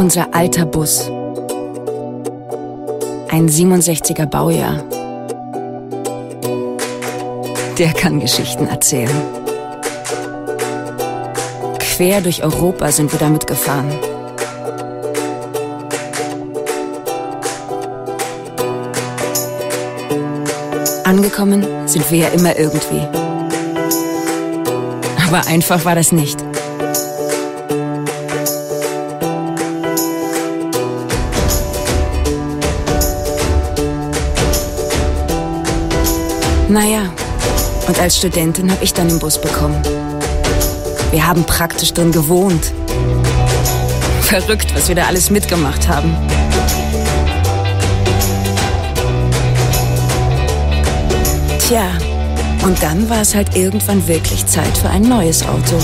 Unser alter Bus. Ein 67er Baujahr. Der kann Geschichten erzählen. Quer durch Europa sind wir damit gefahren. Angekommen sind wir ja immer irgendwie. Aber einfach war das nicht. Naja, und als Studentin habe ich dann den Bus bekommen. Wir haben praktisch drin gewohnt. Verrückt, was wir da alles mitgemacht haben. Tja, und dann war es halt irgendwann wirklich Zeit für ein neues Auto.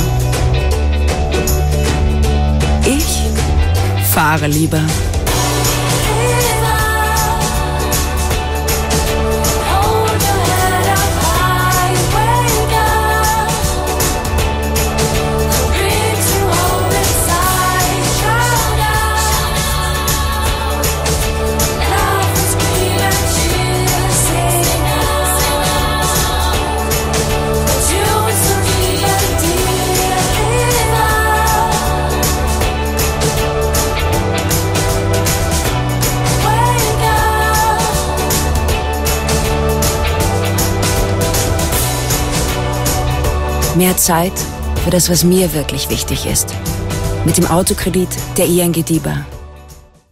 Ich fahre lieber. Mehr Zeit für das, was mir wirklich wichtig ist. Mit dem Autokredit der ING DiBa.